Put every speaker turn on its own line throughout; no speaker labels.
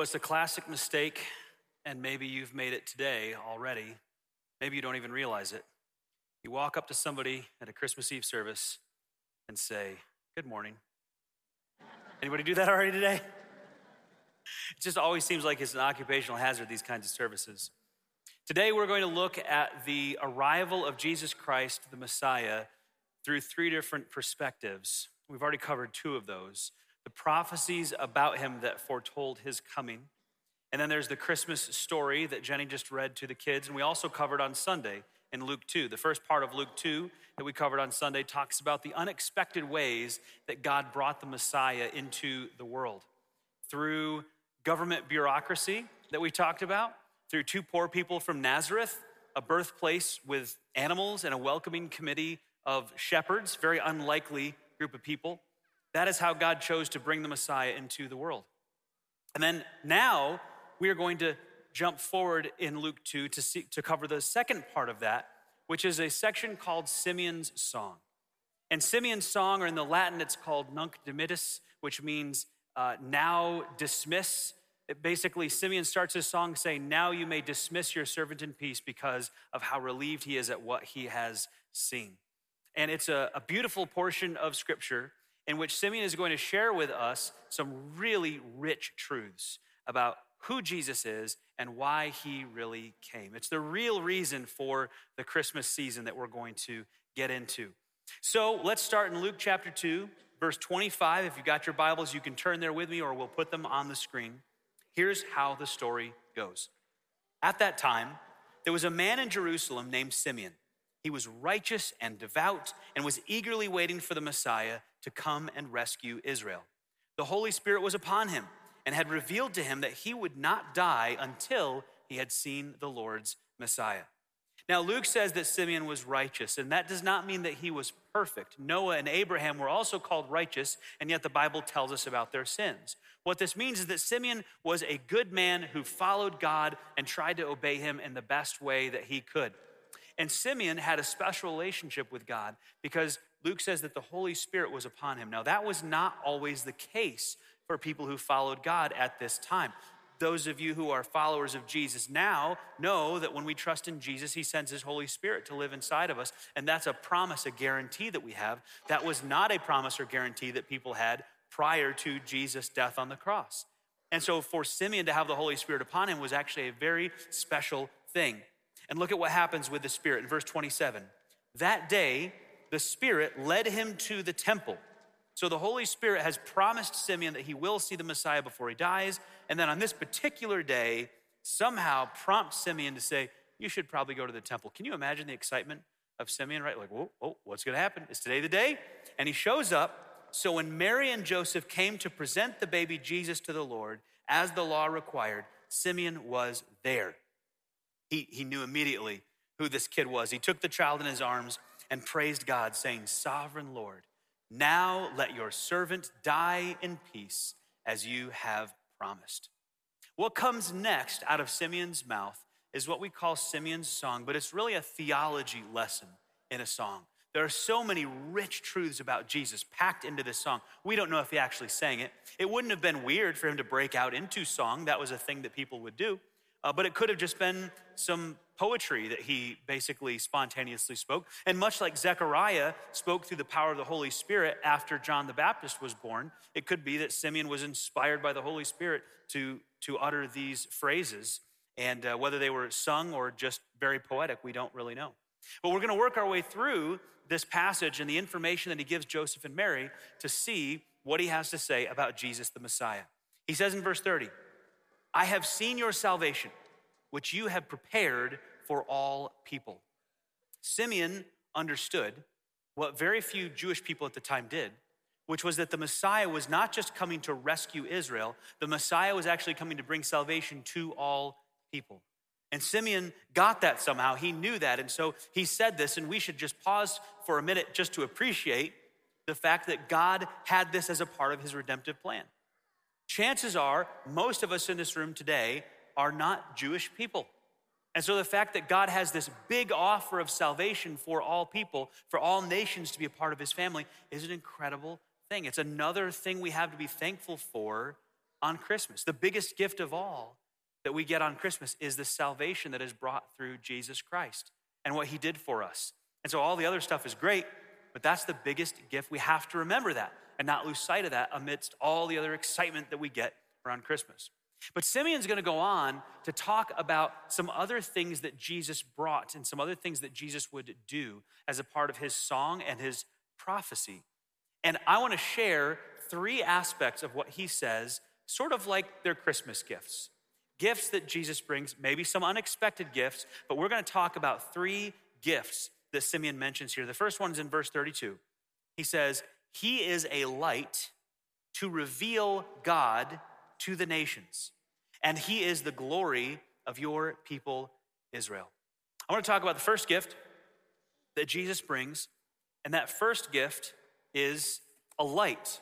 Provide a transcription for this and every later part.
it's a classic mistake, and maybe you've made it today already. Maybe you don't even realize it. You walk up to somebody at a Christmas Eve service and say, "Good morning." Anybody do that already today? It just always seems like it's an occupational hazard, these kinds of services. Today, we're going to look at the arrival of Jesus Christ, the Messiah, through three different perspectives. We've already covered two of those. The prophecies about him that foretold his coming. And then there's the Christmas story that Jenny just read to the kids. And we also covered on Sunday in Luke 2. The first part of Luke 2 that we covered on Sunday talks about the unexpected ways that God brought the Messiah into the world. Through government bureaucracy that we talked about, through two poor people from Nazareth, a birthplace with animals and a welcoming committee of shepherds, very unlikely group of people. That is how God chose to bring the Messiah into the world. And then now we are going to jump forward in Luke 2 to cover the second part of that, which is a section called Simeon's Song. And Simeon's song, or in the Latin, it's called Nunc Dimittis, which means now dismiss. Basically, Simeon starts his song saying, "Now you may dismiss your servant in peace because of how relieved he is at what he has seen." And it's a beautiful portion of Scripture in which Simeon is going to share with us some really rich truths about who Jesus is and why he really came. It's the real reason for the Christmas season that we're going to get into. So let's start in Luke chapter 2, verse 25. If you've got your Bibles, you can turn there with me or we'll put them on the screen. Here's how the story goes. At that time, there was a man in Jerusalem named Simeon. He was righteous and devout and was eagerly waiting for the Messiah to come and rescue Israel. The Holy Spirit was upon him and had revealed to him that he would not die until he had seen the Lord's Messiah. Now, Luke says that Simeon was righteous, and that does not mean that he was perfect. Noah and Abraham were also called righteous, and yet the Bible tells us about their sins. What this means is that Simeon was a good man who followed God and tried to obey him in the best way that he could. And Simeon had a special relationship with God because Luke says that the Holy Spirit was upon him. Now, that was not always the case for people who followed God at this time. Those of you who are followers of Jesus now know that when we trust in Jesus, he sends his Holy Spirit to live inside of us. And that's a promise, a guarantee that we have. That was not a promise or guarantee that people had prior to Jesus' death on the cross. And so for Simeon to have the Holy Spirit upon him was actually a very special thing. And look at what happens with the Spirit in verse 27. That day, the Spirit led him to the temple. So the Holy Spirit has promised Simeon that he will see the Messiah before he dies. And then on this particular day, somehow prompts Simeon to say, "You should probably go to the temple." Can you imagine the excitement of Simeon, right? Like, whoa, what's going to happen? Is today the day? And he shows up. So when Mary and Joseph came to present the baby Jesus to the Lord, as the law required, Simeon was there. He knew immediately who this kid was. He took the child in his arms and praised God, saying, "Sovereign Lord, now let your servant die in peace as you have promised." What comes next out of Simeon's mouth is what we call Simeon's song, but it's really a theology lesson in a song. There are so many rich truths about Jesus packed into this song. We don't know if he actually sang it. It wouldn't have been weird for him to break out into song. That was a thing that people would do. But it could have just been some poetry that he basically spontaneously spoke. And much like Zechariah spoke through the power of the Holy Spirit after John the Baptist was born, it could be that Simeon was inspired by the Holy Spirit to utter these phrases. And whether they were sung or just very poetic, we don't really know. But we're going to work our way through this passage and the information that he gives Joseph and Mary to see what he has to say about Jesus the Messiah. He says in verse 30, "I have seen your salvation, which you have prepared for all people." Simeon understood what very few Jewish people at the time did, which was that the Messiah was not just coming to rescue Israel, the Messiah was actually coming to bring salvation to all people. And Simeon got that somehow. He knew that. And so he said this, and we should just pause for a minute just to appreciate the fact that God had this as a part of his redemptive plan. Chances are most of us in this room today are not Jewish people. And so the fact that God has this big offer of salvation for all people, for all nations to be a part of his family, is an incredible thing. It's another thing we have to be thankful for on Christmas. The biggest gift of all that we get on Christmas is the salvation that is brought through Jesus Christ and what he did for us. And so all the other stuff is great, but that's the biggest gift. We have to remember that and not lose sight of that amidst all the other excitement that we get around Christmas. But Simeon's going to go on to talk about some other things that Jesus brought and some other things that Jesus would do as a part of his song and his prophecy. And I want to share 3 aspects of what he says, sort of like their Christmas gifts. Gifts that Jesus brings, maybe some unexpected gifts, but we're going to talk about 3 gifts that Simeon mentions here. The first one is in verse 32. He says, he is a light to reveal God to the nations, and he is the glory of your people Israel. I want to talk about the first gift that Jesus brings, and that first gift is a light.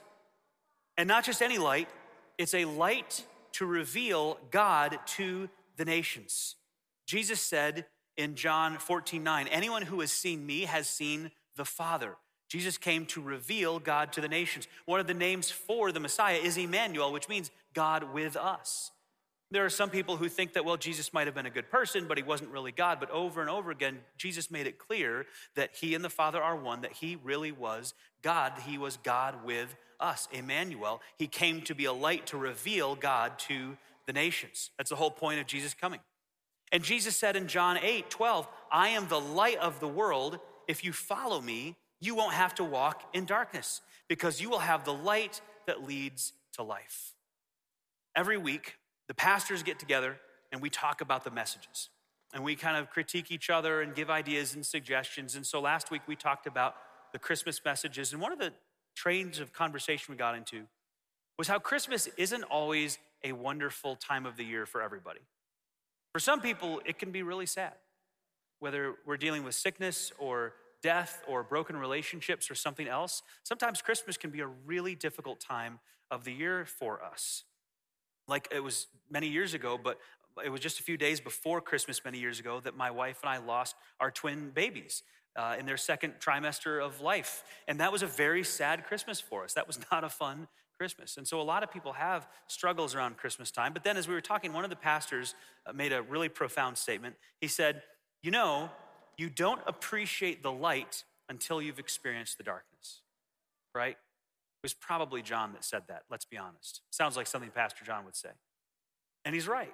And not just any light, it's a light to reveal God to the nations. Jesus said in John 14:9, anyone who has seen me has seen the Father. Jesus came to reveal God to the nations. One of the names for the Messiah is Emmanuel, which means God with us. There are some people who think that, well, Jesus might have been a good person, but he wasn't really God. But over and over again, Jesus made it clear that he and the Father are one, that he really was God. He was God with us, Emmanuel. He came to be a light to reveal God to the nations. That's the whole point of Jesus coming. And Jesus said in John 8:12, I am the light of the world. If you follow me, you won't have to walk in darkness because you will have the light that leads to life. Every week, the pastors get together and we talk about the messages. And we kind of critique each other and give ideas and suggestions. And so last week we talked about the Christmas messages. And one of the trains of conversation we got into was how Christmas isn't always a wonderful time of the year for everybody. For some people, it can be really sad. Whether we're dealing with sickness or death or broken relationships or something else, sometimes Christmas can be a really difficult time of the year for us. Like it was many years ago, but it was just a few days before Christmas many years ago that my wife and I lost our twin babies in their second trimester of life. And that was a very sad Christmas for us. That was not a fun Christmas. And so a lot of people have struggles around Christmas time. But then as we were talking, one of the pastors made a really profound statement. He said, you know, you don't appreciate the light until you've experienced the darkness, right? It was probably John that said that, let's be honest. Sounds like something Pastor John would say. And he's right.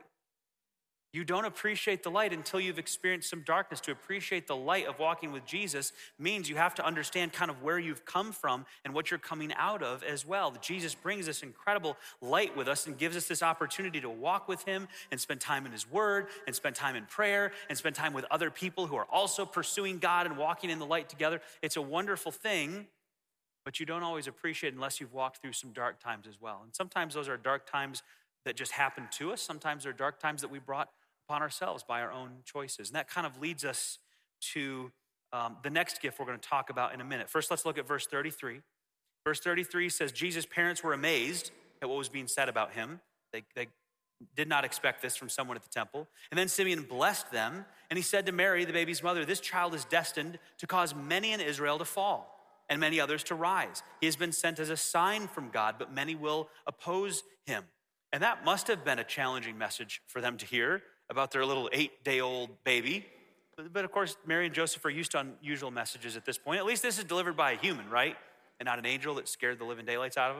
You don't appreciate the light until you've experienced some darkness. To appreciate the light of walking with Jesus means you have to understand kind of where you've come from and what you're coming out of as well. Jesus brings this incredible light with us and gives us this opportunity to walk with him and spend time in his word and spend time in prayer and spend time with other people who are also pursuing God and walking in the light together. It's a wonderful thing, but you don't always appreciate it unless you've walked through some dark times as well. And sometimes those are dark times that just happen to us. Sometimes they're dark times that we brought upon ourselves by our own choices. And that kind of leads us to the next gift we're going to talk about in a minute. First, let's look at verse 33. Verse 33 says, Jesus' parents were amazed at what was being said about him. They did not expect this from someone at the temple. And then Simeon blessed them, and he said to Mary, the baby's mother, this child is destined to cause many in Israel to fall and many others to rise. He has been sent as a sign from God, but many will oppose him. And that must have been a challenging message for them to hear about their little 8-day-old baby. But of course, Mary and Joseph are used to unusual messages at this point. At least this is delivered by a human, right? And not an angel that scared the living daylights out of him.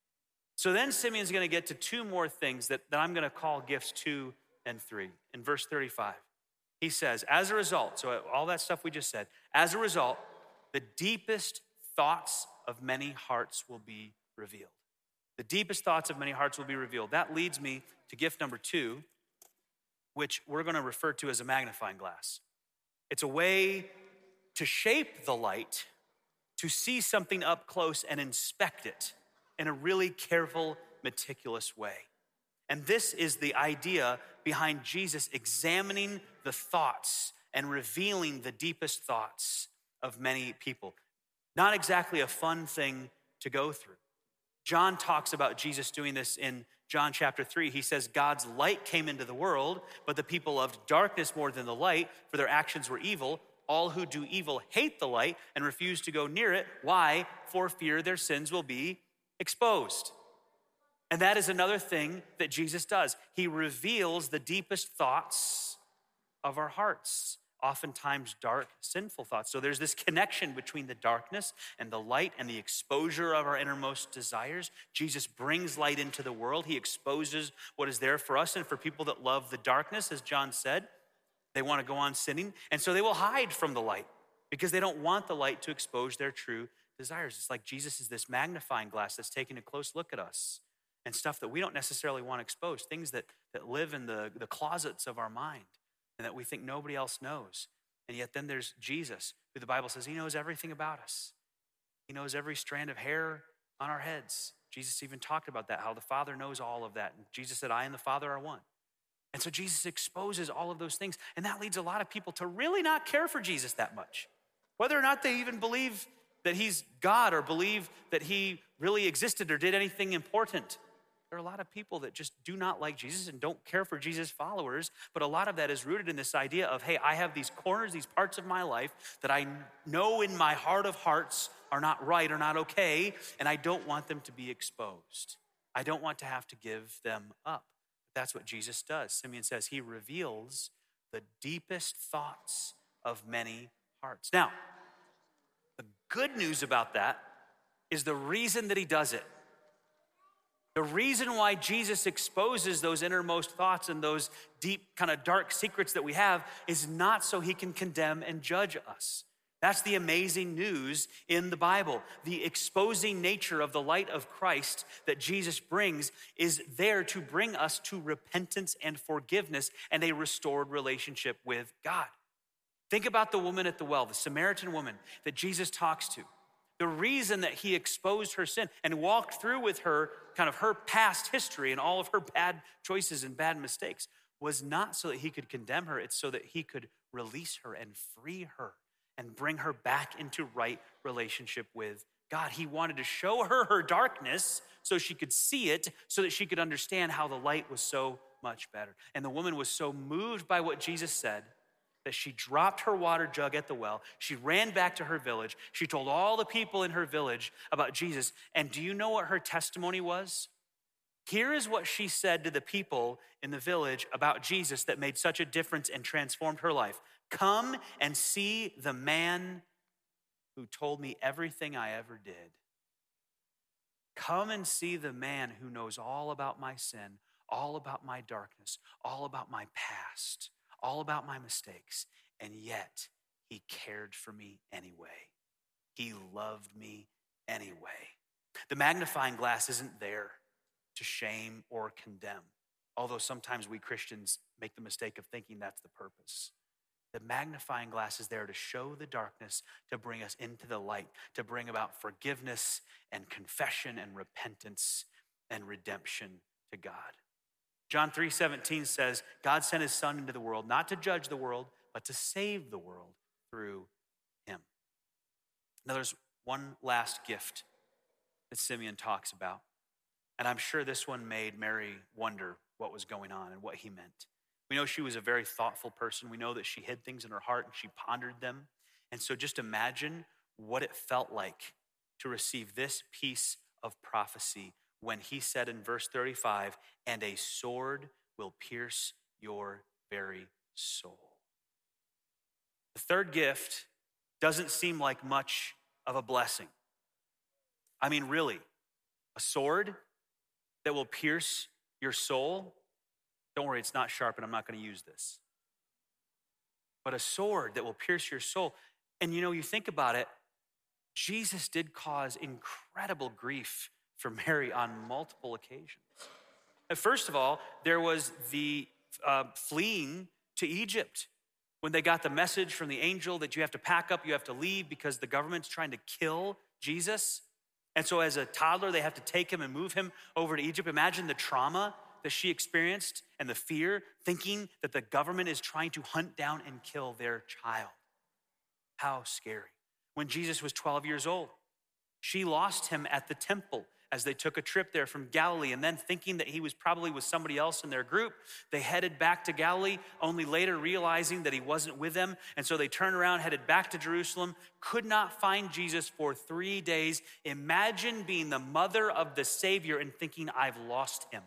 So then Simeon's going to get to 2 more things that I'm going to call gifts 2 and 3. In verse 35, he says, as a result, so all that stuff we just said, as a result, the deepest thoughts of many hearts will be revealed. The deepest thoughts of many hearts will be revealed. That leads me to gift number 2, which we're going to refer to as a magnifying glass. It's a way to shape the light, to see something up close and inspect it in a really careful, meticulous way. And this is the idea behind Jesus examining the thoughts and revealing the deepest thoughts of many people. Not exactly a fun thing to go through. John talks about Jesus doing this in John chapter 3. He says, God's light came into the world, but the people loved darkness more than the light, for their actions were evil. All who do evil hate the light and refuse to go near it. Why? For fear their sins will be exposed. And that is another thing that Jesus does. He reveals the deepest thoughts of our hearts, oftentimes dark, sinful thoughts. So there's this connection between the darkness and the light and the exposure of our innermost desires. Jesus brings light into the world. He exposes what is there for us. And for people that love the darkness, as John said, they want to go on sinning. And so they will hide from the light because they don't want the light to expose their true desires. It's like Jesus is this magnifying glass that's taking a close look at us and stuff that we don't necessarily want exposed, things that live in the closets of our mind and that we think nobody else knows. And yet then there's Jesus, who the Bible says he knows everything about us. He knows every strand of hair on our heads. Jesus even talked about that, how the Father knows all of that. And Jesus said, I and the Father are one. And so Jesus exposes all of those things. And that leads a lot of people to really not care for Jesus that much. Whether or not they even believe that he's God or believe that he really existed or did anything important. There are a lot of people that just do not like Jesus and don't care for Jesus' followers, but a lot of that is rooted in this idea of, hey, I have these corners, these parts of my life that I know in my heart of hearts are not right or not okay, and I don't want them to be exposed. I don't want to have to give them up. That's what Jesus does. Simeon says he reveals the deepest thoughts of many hearts. Now, the good news about that is the reason that he does it. The reason why Jesus exposes those innermost thoughts and those deep, kind of dark secrets that we have is not so he can condemn and judge us. That's the amazing news in the Bible. The exposing nature of the light of Christ that Jesus brings is there to bring us to repentance and forgiveness and a restored relationship with God. Think about the woman at the well, the Samaritan woman that Jesus talks to. The reason that he exposed her sin and walked through with her kind of her past history and all of her bad choices and bad mistakes was not so that he could condemn her. It's so that he could release her and free her and bring her back into right relationship with God. He wanted to show her her darkness so she could see it, so that she could understand how the light was so much better. And the woman was so moved by what Jesus said that she dropped her water jug at the well. She ran back to her village. She told all the people in her village about Jesus. And do you know what her testimony was? Here is what she said to the people in the village about Jesus that made such a difference and transformed her life. Come and see the man who told me everything I ever did. Come and see the man who knows all about my sin, all about my darkness, all about my past, all about my mistakes, and yet he cared for me anyway. He loved me anyway. The magnifying glass isn't there to shame or condemn, although sometimes we Christians make the mistake of thinking that's the purpose. The magnifying glass is there to show the darkness, to bring us into the light, to bring about forgiveness and confession and repentance and redemption to God. John 3:17 says, God sent his son into the world, not to judge the world, but to save the world through him. Now there's one last gift that Simeon talks about. And I'm sure this one made Mary wonder what was going on and what he meant. We know she was a very thoughtful person. We know that she hid things in her heart and she pondered them. And so just imagine what it felt like to receive this piece of prophecy when he said in verse 35, and a sword will pierce your very soul. The third gift doesn't seem like much of a blessing. I mean, really, a sword that will pierce your soul? Don't worry, it's not sharp and I'm not going to use this. But a sword that will pierce your soul. And you know, you think about it, Jesus did cause incredible grief for Mary on multiple occasions. First of all, there was the fleeing to Egypt when they got the message from the angel that you have to pack up, you have to leave because the government's trying to kill Jesus. And so as a toddler, they have to take him and move him over to Egypt. Imagine the trauma that she experienced and the fear, thinking that the government is trying to hunt down and kill their child. How scary. When Jesus was 12 years old, she lost him at the temple as they took a trip there from Galilee, and then thinking that he was probably with somebody else in their group, they headed back to Galilee, only later realizing that he wasn't with them. And so they turned around, headed back to Jerusalem, could not find Jesus for 3 days. Imagine being the mother of the Savior and thinking, I've lost him.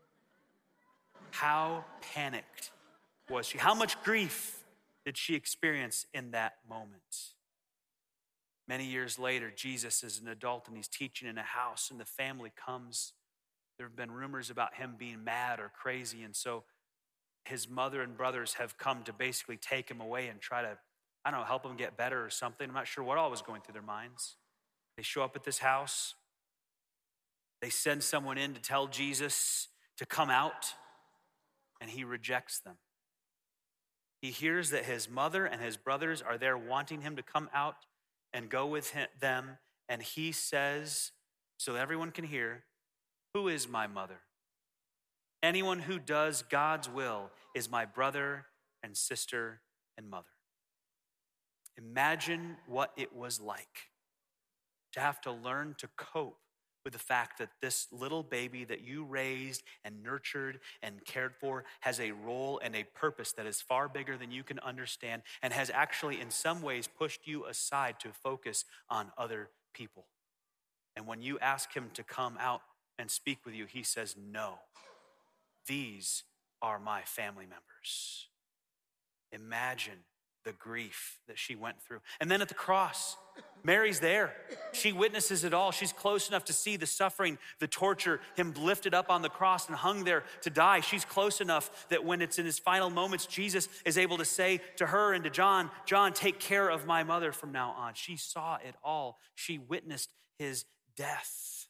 How panicked was she? How much grief did she experience in that moment? Many years later, Jesus is an adult and he's teaching in a house, and the family comes. There have been rumors about him being mad or crazy, and so his mother and brothers have come to basically take him away and try to, I don't know, help him get better or something. I'm not sure what all was going through their minds. They show up at this house. They send someone in to tell Jesus to come out, and he rejects them. He hears that his mother and his brothers are there wanting him to come out and go with them. And he says, so everyone can hear, who is my mother? Anyone who does God's will is my brother and sister and mother. Imagine what it was like to have to learn to cope with the fact that this little baby that you raised and nurtured and cared for has a role and a purpose that is far bigger than you can understand, and has actually in some ways pushed you aside to focus on other people. And when you ask him to come out and speak with you, he says, no, these are my family members. Imagine the grief that she went through. And then at the cross, Mary's there. She witnesses it all. She's close enough to see the suffering, the torture, him lifted up on the cross and hung there to die. She's close enough that when it's in his final moments, Jesus is able to say to her and to John, John, take care of my mother from now on. She saw it all. She witnessed his death.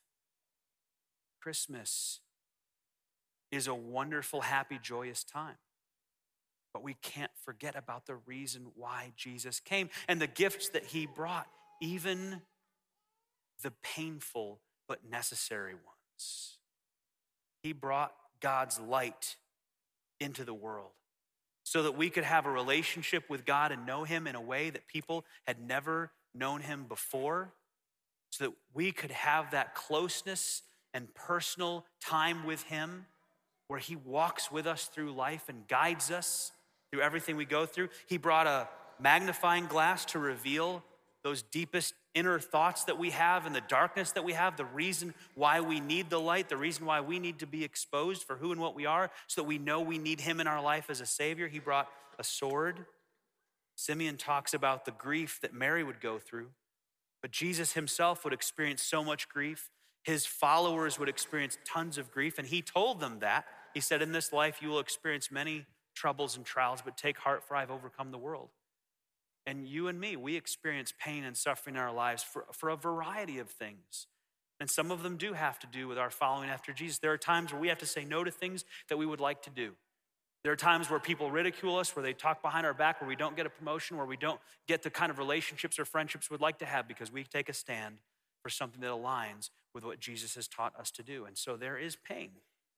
Christmas is a wonderful, happy, joyous time. But we can't forget about the reason why Jesus came and the gifts that he brought, even the painful but necessary ones. He brought God's light into the world so that we could have a relationship with God and know him in a way that people had never known him before, so that we could have that closeness and personal time with him where he walks with us through life and guides us through everything we go through. He brought a magnifying glass to reveal those deepest inner thoughts that we have and the darkness that we have, the reason why we need the light, the reason why we need to be exposed for who and what we are, so that we know we need him in our life as a savior. He brought a sword. Simeon talks about the grief that Mary would go through, but Jesus himself would experience so much grief. His followers would experience tons of grief, and he told them that. He said, in this life you will experience many troubles and trials, but take heart, for I've overcome the world. And you and me, we experience pain and suffering in our lives for a variety of things. And some of them do have to do with our following after Jesus. There are times where we have to say no to things that we would like to do. There are times where people ridicule us, where they talk behind our back, where we don't get a promotion, where we don't get the kind of relationships or friendships we'd like to have because we take a stand for something that aligns with what Jesus has taught us to do. And so there is pain,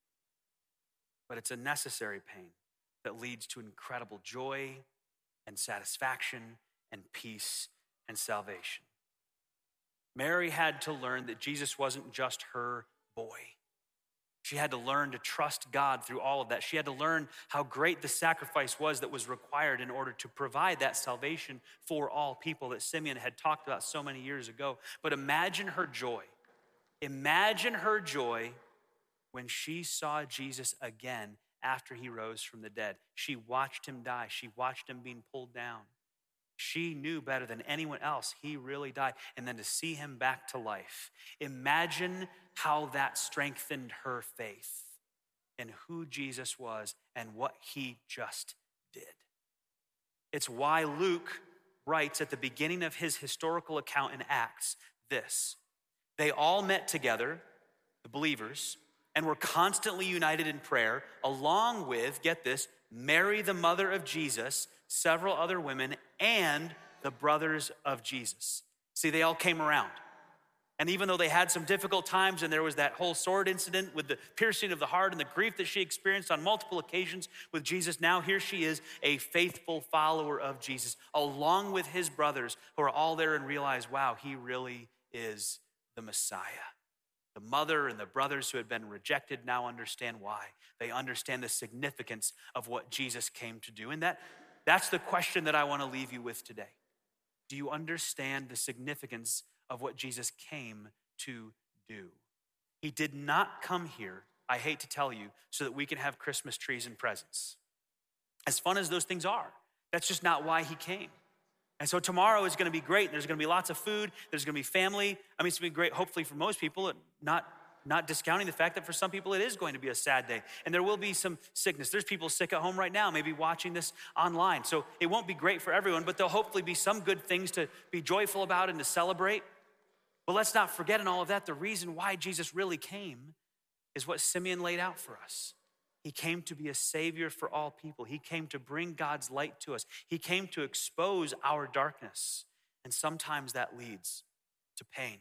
but it's a necessary pain that leads to incredible joy and satisfaction and peace and salvation. Mary had to learn that Jesus wasn't just her boy. She had to learn to trust God through all of that. She had to learn how great the sacrifice was that was required in order to provide that salvation for all people that Simeon had talked about so many years ago. But imagine her joy. Imagine her joy when she saw Jesus again after he rose from the dead. She watched him die. She watched him being pulled down. She knew better than anyone else he really died. And then to see him back to life. Imagine how that strengthened her faith in who Jesus was and what he just did. It's why Luke writes at the beginning of his historical account in Acts this: they all met together, the believers, and were constantly united in prayer, along with, get this, Mary, the mother of Jesus, several other women, and the brothers of Jesus. See, they all came around. And even though they had some difficult times, and there was that whole sword incident with the piercing of the heart and the grief that she experienced on multiple occasions with Jesus, now here she is, a faithful follower of Jesus, along with his brothers who are all there and realize, wow, he really is the Messiah. The mother and the brothers who had been rejected now understand why. They understand the significance of what Jesus came to do. And that's the question that I want to leave you with today. Do you understand the significance of what Jesus came to do? He did not come here, I hate to tell you, so that we can have Christmas trees and presents. As fun as those things are, that's just not why he came. And so tomorrow is going to be great. There's going to be lots of food. There's going to be family. I mean, it's going to be great, hopefully, for most people, not discounting the fact that for some people it is going to be a sad day. And there will be some sickness. There's people sick at home right now, maybe watching this online. So it won't be great for everyone, but there'll hopefully be some good things to be joyful about and to celebrate. But let's not forget in all of that, the reason why Jesus really came is what Simeon laid out for us. He came to be a savior for all people. He came to bring God's light to us. He came to expose our darkness. And sometimes that leads to pain.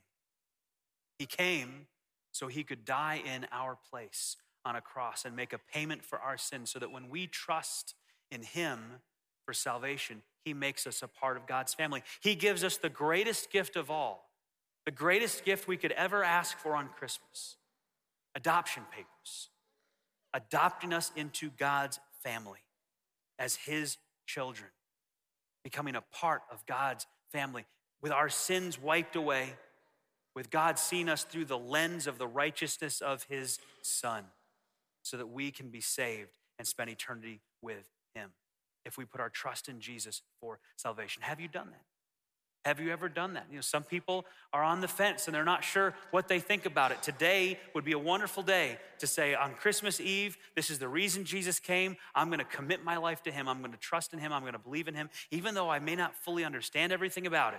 He came so he could die in our place on a cross and make a payment for our sins so that when we trust in him for salvation, he makes us a part of God's family. He gives us the greatest gift of all, the greatest gift we could ever ask for on Christmas: adoption papers. Adopting us into God's family as his children, becoming a part of God's family, with our sins wiped away, with God seeing us through the lens of the righteousness of his Son, so that we can be saved and spend eternity with him if we put our trust in Jesus for salvation. Have you done that? Have you ever done that? Some people are on the fence and they're not sure what they think about it. Today would be a wonderful day to say, on Christmas Eve, this is the reason Jesus came. I'm going to commit my life to him. I'm going to trust in him. I'm going to believe in him. Even though I may not fully understand everything about it,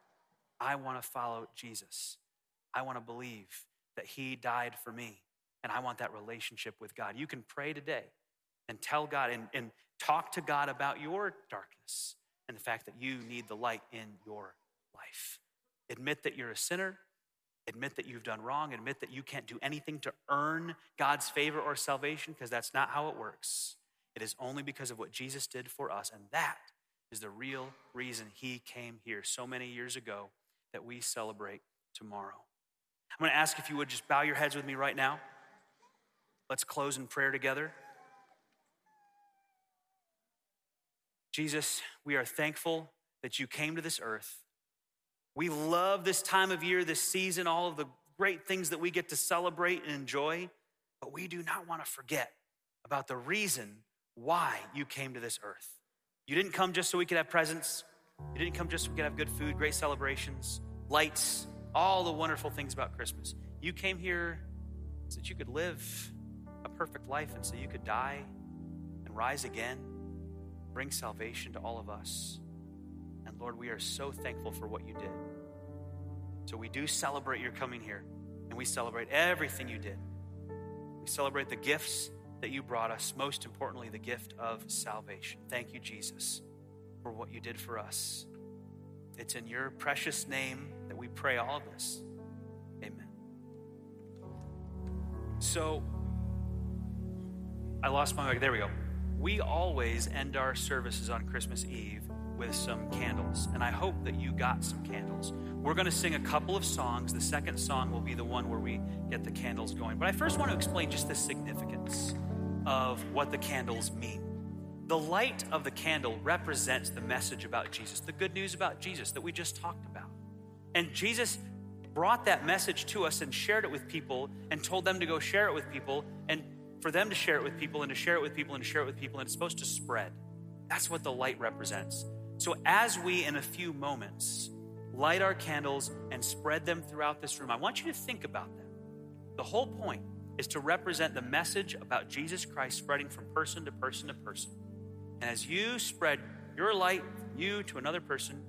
I want to follow Jesus. I want to believe that he died for me, and I want that relationship with God. You can pray today and tell God and talk to God about your darkness and the fact that you need the light in your life. Admit that you're a sinner. Admit that you've done wrong. Admit that you can't do anything to earn God's favor or salvation, because that's not how it works. It is only because of what Jesus did for us, and that is the real reason he came here so many years ago that we celebrate tomorrow. I'm going to ask if you would just bow your heads with me right now. Let's close in prayer together. Jesus, we are thankful that you came to this earth. We love this time of year, this season, all of the great things that we get to celebrate and enjoy, but we do not want to forget about the reason why you came to this earth. You didn't come just so we could have presents. You didn't come just so we could have good food, great celebrations, lights, all the wonderful things about Christmas. You came here so that you could live a perfect life and so you could die and rise again, bring salvation to all of us. And Lord, we are so thankful for what you did. So we do celebrate your coming here, and we celebrate everything you did. We celebrate the gifts that you brought us, most importantly, the gift of salvation. Thank you, Jesus, for what you did for us. It's in your precious name that we pray all of this. Amen. So, I lost my mic. There we go. We always end our services on Christmas Eve with some candles, and I hope that you got some candles. We're going to sing a couple of songs. The second song will be the one where we get the candles going. But I first want to explain just the significance of what the candles mean. The light of the candle represents the message about Jesus, the good news about Jesus that we just talked about. And Jesus brought that message to us and shared it with people and told them to go share it with people, and for them to share it with people and to share it with people and to share it with people, and it's supposed to spread. That's what the light represents. So as we, in a few moments, light our candles and spread them throughout this room, I want you to think about that. The whole point is to represent the message about Jesus Christ spreading from person to person to person. And as you spread your light from you to another person,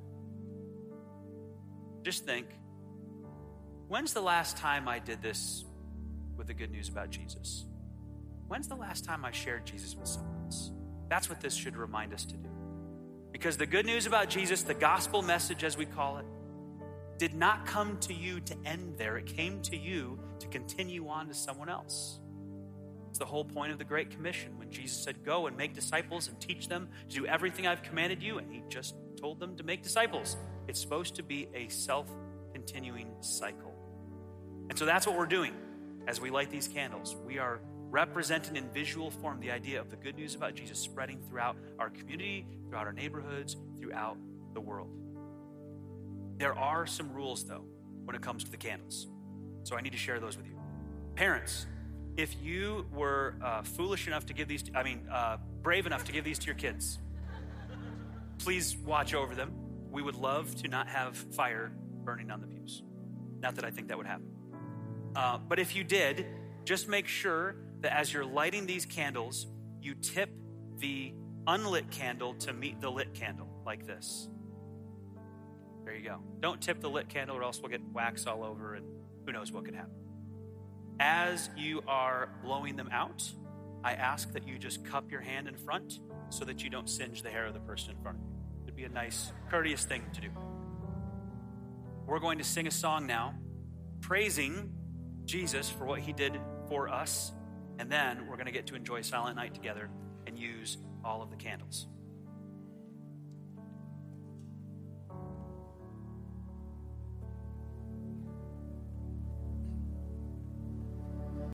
just think, when's the last time I did this with the good news about Jesus? When's the last time I shared Jesus with someone else? That's what this should remind us to do. Because the good news about Jesus, the gospel message as we call it, did not come to you to end there. It came to you to continue on to someone else. It's the whole point of the Great Commission when Jesus said, go and make disciples and teach them to do everything I've commanded you. And he just told them to make disciples. It's supposed to be a self-continuing cycle. And so that's what we're doing as we light these candles. We are representing in visual form the idea of the good news about Jesus spreading throughout our community, throughout our neighborhoods, throughout the world. There are some rules, though, when it comes to the candles. So I need to share those with you. Parents, if you were foolish enough to give these, brave enough to give these to your kids, please watch over them. We would love to not have fire burning on the pews. Not that I think that would happen. But if you did, just make sure that as you're lighting these candles, you tip the unlit candle to meet the lit candle, like this. There you go. Don't tip the lit candle or else we'll get wax all over and who knows what could happen. As you are blowing them out, I ask that you just cup your hand in front so that you don't singe the hair of the person in front of you. It'd be a nice, courteous thing to do. We're going to sing a song now, praising Jesus for what he did for us, and then we're going to get to enjoy Silent Night together and use all of the candles.